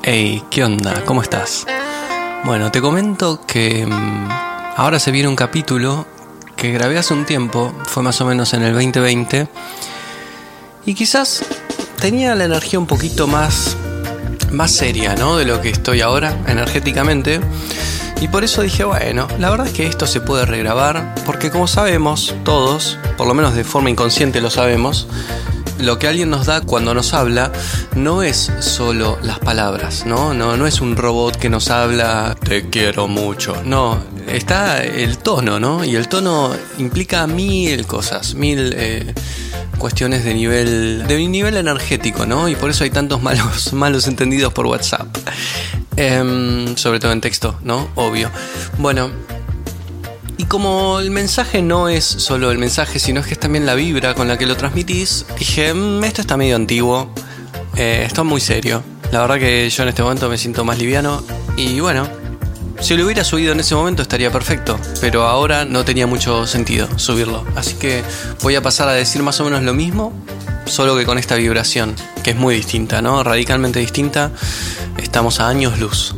Hey, ¿qué onda? ¿Cómo estás? Bueno, te comento que ahora se viene un capítulo que grabé hace un tiempo, fue más o menos en el 2020, y quizás tenía la energía un poquito más seria, ¿no? De lo que estoy ahora, energéticamente. Y por eso dije, bueno, la verdad es que esto se puede regrabar, porque como sabemos todos, por lo menos de forma inconsciente lo sabemos, lo que alguien nos da cuando nos habla no es solo las palabras, ¿no? No es un robot que nos habla, te quiero mucho. No, está el tono, ¿no? Y el tono implica mil cosas, cuestiones de nivel energético, ¿no? Y por eso hay tantos malos entendidos por WhatsApp. Sobre todo en texto, ¿no? Obvio. Bueno, y como el mensaje no es solo el mensaje, sino que es también la vibra con la que lo transmitís, dije, esto está medio antiguo, esto es muy serio. La verdad que yo en este momento me siento más liviano y bueno, si lo hubiera subido en ese momento estaría perfecto, pero ahora no tenía mucho sentido subirlo. Así que voy a pasar a decir más o menos lo mismo, solo que con esta vibración, que es muy distinta, ¿no? Radicalmente distinta. Estamos a años luz.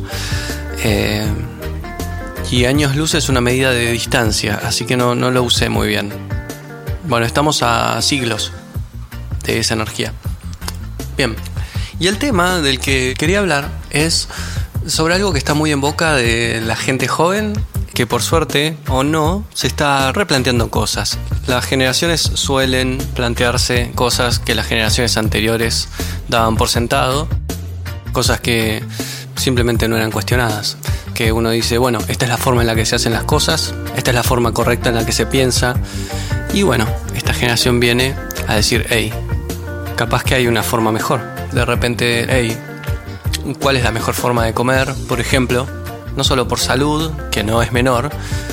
Y años luz es una medida de distancia, así que no lo usé muy bien. Bueno, estamos a siglos de esa energía. Bien, y el tema del que quería hablar es sobre algo que está muy en boca de la gente joven, que por suerte o no, se está replanteando cosas. Las generaciones suelen plantearse cosas que las generaciones anteriores daban por sentado, cosas que simplemente no eran cuestionadas. Que uno dice, bueno, esta es la forma en la que se hacen las cosas, esta es la forma correcta en la que se piensa. Y bueno, esta generación viene a decir, hey, capaz que hay una forma mejor. De repente, hey, ¿cuál es la mejor forma de comer? Por ejemplo, no solo por salud, que no es menor,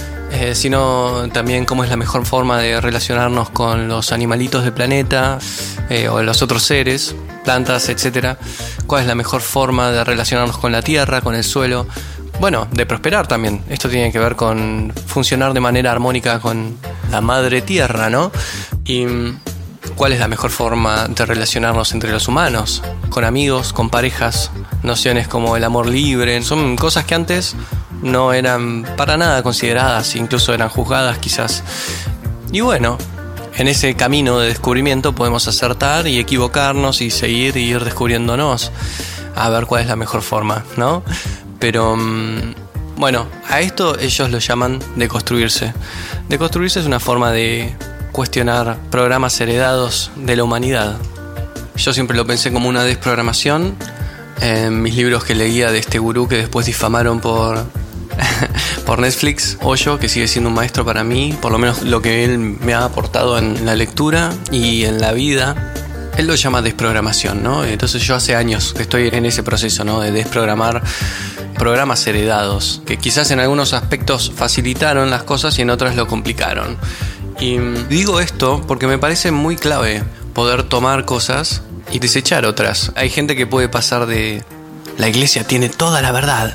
sino también cómo es la mejor forma de relacionarnos con los animalitos del planeta o los otros seres, plantas, etc. ¿Cuál es la mejor forma de relacionarnos con la tierra, con el suelo? Bueno, de prosperar también. Esto tiene que ver con funcionar de manera armónica con la madre tierra, ¿no? Y ¿cuál es la mejor forma de relacionarnos entre los humanos? Con amigos, con parejas, nociones como el amor libre. Son cosas que antes no eran para nada consideradas, incluso eran juzgadas quizás. Y bueno, en ese camino de descubrimiento podemos acertar y equivocarnos y seguir y ir descubriéndonos a ver cuál es la mejor forma, ¿no? Pero bueno, a esto ellos lo llaman deconstruirse. Deconstruirse es una forma de cuestionar programas heredados de la humanidad. Yo siempre lo pensé como una desprogramación. En mis libros que leía de este gurú que después difamaron por Netflix, Osho, que sigue siendo un maestro para mí, por lo menos lo que él me ha aportado en la lectura y en la vida, él lo llama desprogramación, ¿no? Entonces yo hace años que estoy en ese proceso, ¿no? De desprogramar programas heredados, que quizás en algunos aspectos facilitaron las cosas y en otros lo complicaron. Y digo esto porque me parece muy clave poder tomar cosas y desechar otras. Hay gente que puede pasar de la iglesia tiene toda la verdad,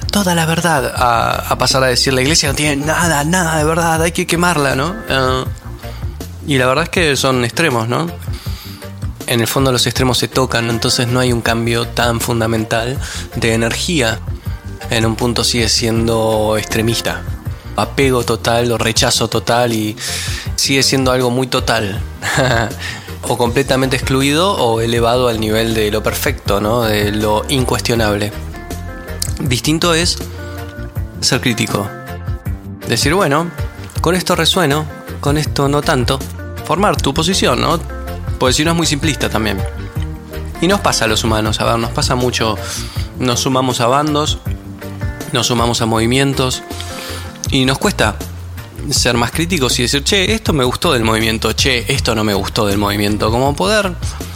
a pasar a decir la iglesia no tiene nada de verdad, hay que quemarla, ¿no? Y la verdad es que son extremos, ¿no? En el fondo los extremos se tocan, entonces no hay un cambio tan fundamental de energía. En un punto sigue siendo extremista, apego total o rechazo total, y sigue siendo algo muy total. O completamente excluido o elevado al nivel de lo perfecto, ¿no? De lo incuestionable. Distinto es ser crítico. Decir, bueno, con esto resueno, con esto no tanto. Formar tu posición, ¿no? Porque si no es muy simplista también. Y nos pasa a los humanos, a ver, nos pasa mucho. Nos sumamos a bandos, nos sumamos a movimientos y nos cuesta ser más críticos y decir, che, esto me gustó del movimiento, che, esto no me gustó del movimiento. Como poder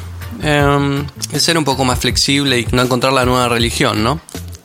ser un poco más flexible y no encontrar la nueva religión, ¿no?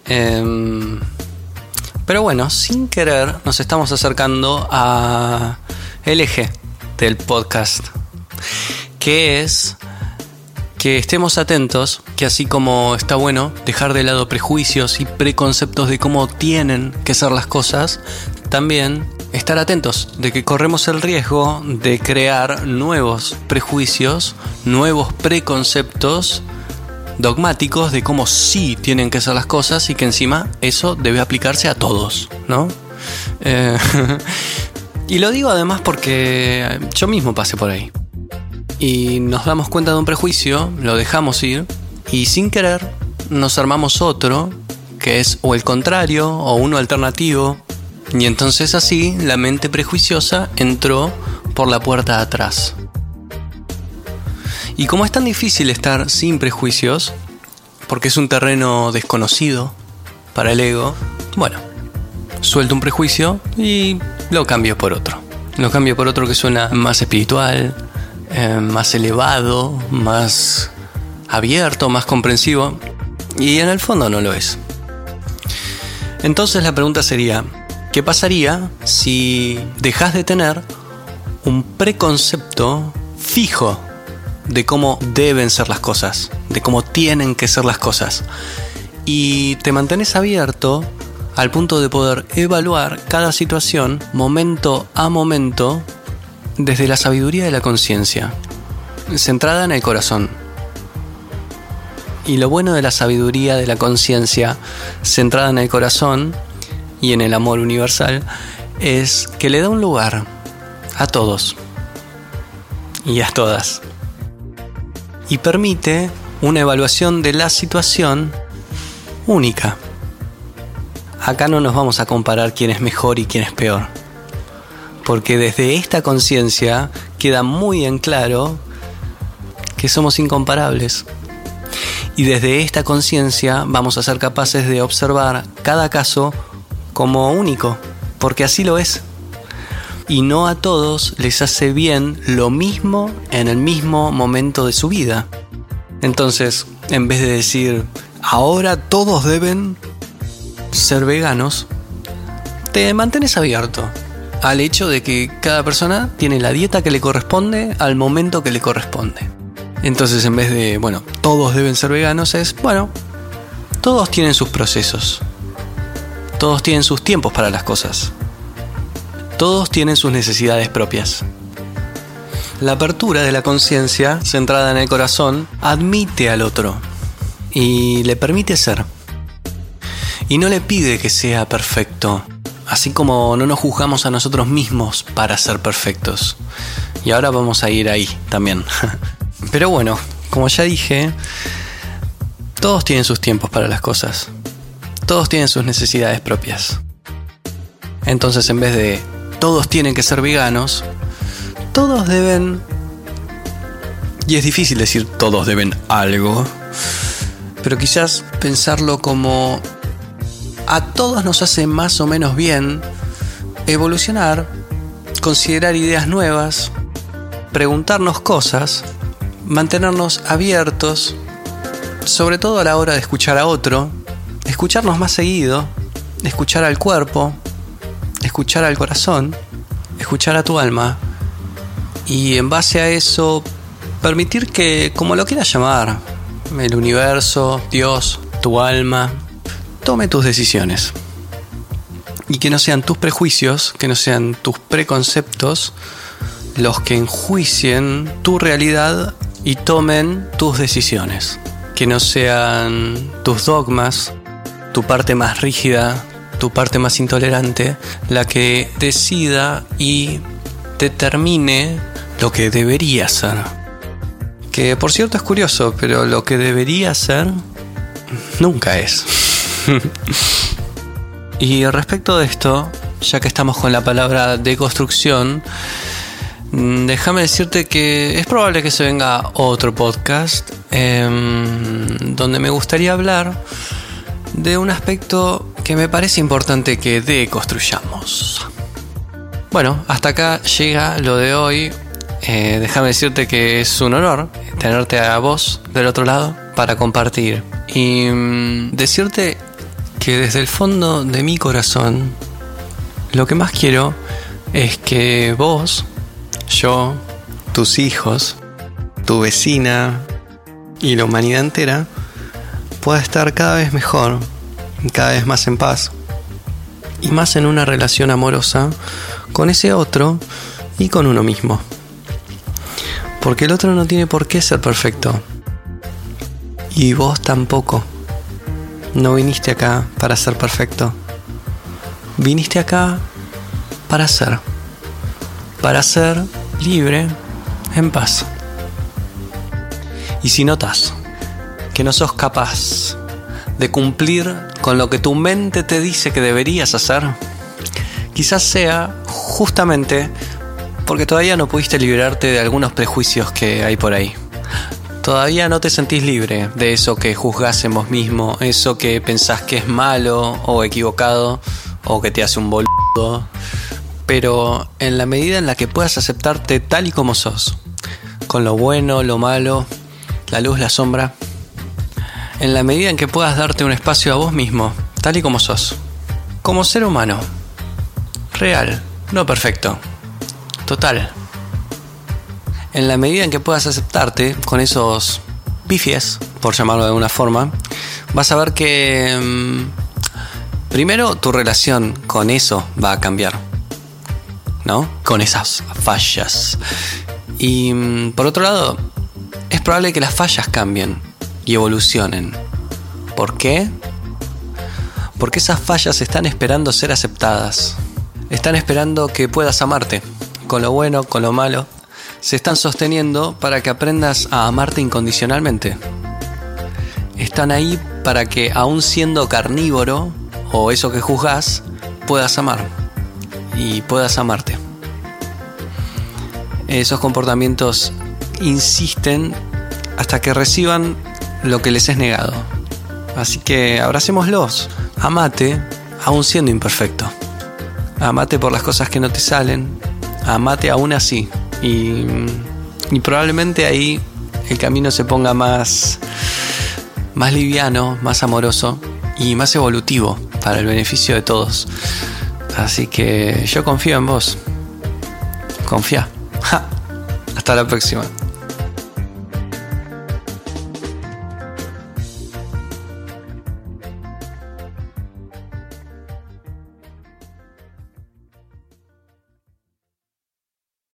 Pero bueno, sin querer nos estamos acercando a el eje del podcast, que es que estemos atentos, que así como está bueno dejar de lado prejuicios y preconceptos de cómo tienen que ser las cosas, también estar atentos de que corremos el riesgo de crear nuevos prejuicios, nuevos preconceptos dogmáticos de cómo sí tienen que ser las cosas y que encima eso debe aplicarse a todos, ¿no? Y lo digo además porque yo mismo pasé por ahí. Y nos damos cuenta de un prejuicio, lo dejamos ir y sin querer nos armamos otro que es o el contrario o uno alternativo. Y entonces así la mente prejuiciosa entró por la puerta de atrás. Y como es tan difícil estar sin prejuicios, porque es un terreno desconocido para el ego, bueno, suelto un prejuicio y lo cambio por otro. Lo cambio por otro que suena más espiritual, más elevado, más abierto, más comprensivo. Y en el fondo no lo es. Entonces la pregunta sería, ¿qué pasaría si dejas de tener un preconcepto fijo de cómo deben ser las cosas, de cómo tienen que ser las cosas, y te mantienes abierto al punto de poder evaluar cada situación momento a momento desde la sabiduría de la conciencia, centrada en el corazón? Y lo bueno de la sabiduría de la conciencia centrada en el corazón y en el amor universal es que le da un lugar a todos y a todas y permite una evaluación de la situación única. Acá no nos vamos a comparar quién es mejor y quién es peor, porque desde esta conciencia queda muy en claro que somos incomparables. Y desde esta conciencia vamos a ser capaces de observar cada caso como único, porque así lo es. Y no a todos les hace bien lo mismo en el mismo momento de su vida. Entonces, en vez de decir, ahora todos deben ser veganos, te mantienes abierto al hecho de que cada persona tiene la dieta que le corresponde al momento que le corresponde. Entonces, en vez de, todos deben ser veganos, es, todos tienen sus procesos. Todos tienen sus tiempos para las cosas. Todos tienen sus necesidades propias. La apertura de la conciencia, centrada en el corazón, admite al otro y le permite ser. Y no le pide que sea perfecto, así como no nos juzgamos a nosotros mismos para ser perfectos. Y ahora vamos a ir ahí también. Pero bueno, como ya dije, todos tienen sus tiempos para las cosas. Todos tienen sus necesidades propias. Entonces, en vez de todos tienen que ser veganos, todos deben... Y es difícil decir todos deben algo, pero quizás pensarlo como a todos nos hace más o menos bien evolucionar, considerar ideas nuevas, preguntarnos cosas, mantenernos abiertos, sobre todo a la hora de escuchar a otro, escucharnos más seguido, escuchar al cuerpo, escuchar al corazón, escuchar a tu alma, y en base a eso permitir que, como lo quieras llamar, el universo, Dios, tu alma, tome tus decisiones. Y que no sean tus prejuicios, que no sean tus preconceptos los que enjuicien tu realidad y tomen tus decisiones. Que no sean tus dogmas, tu parte más rígida, tu parte más intolerante, la que decida y determine lo que debería ser. Que por cierto es curioso, pero lo que debería ser nunca es. Y respecto de esto, ya que estamos con la palabra deconstrucción, déjame decirte que es probable que se venga otro podcast donde me gustaría hablar de un aspecto que me parece importante que deconstruyamos. Bueno, hasta acá llega lo de hoy. Déjame decirte que es un honor tenerte a vos del otro lado para compartir. Y decirte que desde el fondo de mi corazón lo que más quiero es que vos, yo, tus hijos, tu vecina y la humanidad entera pueda estar cada vez mejor, cada vez más en paz y más en una relación amorosa con ese otro y con uno mismo. Porque el otro no tiene por qué ser perfecto Y vos tampoco. No viniste acá para ser perfecto. Viniste acá para ser libre, en paz. Y si notas que no sos capaz de cumplir con lo que tu mente te dice que deberías hacer, quizás sea justamente porque todavía no pudiste liberarte de algunos prejuicios que hay por ahí. Todavía no te sentís libre de eso que juzgás en vos mismo, eso que pensás que es malo o equivocado o que te hace un boludo. Pero en la medida en la que puedas aceptarte tal y como sos, con lo bueno, lo malo, la luz, la sombra, en la medida en que puedas darte un espacio a vos mismo, tal y como sos, como ser humano, real, no perfecto, total. En la medida en que puedas aceptarte con esos pifies, por llamarlo de alguna forma, vas a ver que primero tu relación con eso va a cambiar, ¿no? Con esas fallas. Y por otro lado, es probable que las fallas cambien y evolucionen. ¿Por qué? Porque esas fallas están esperando ser aceptadas. Están esperando que puedas amarte, con lo bueno, con lo malo. Se están sosteniendo para que aprendas a amarte incondicionalmente. Están ahí para que, aún siendo carnívoro, o eso que juzgás, puedas amar y puedas amarte. Esos comportamientos insisten hasta que reciban lo que les es negado. Así que abracémoslos. Amate aún siendo imperfecto. Amate por las cosas que no te salen. Amate aún así. Y probablemente ahí el camino se ponga más liviano, más amoroso y más evolutivo para el beneficio de todos. Así que yo confío en vos. Confía. Hasta la próxima.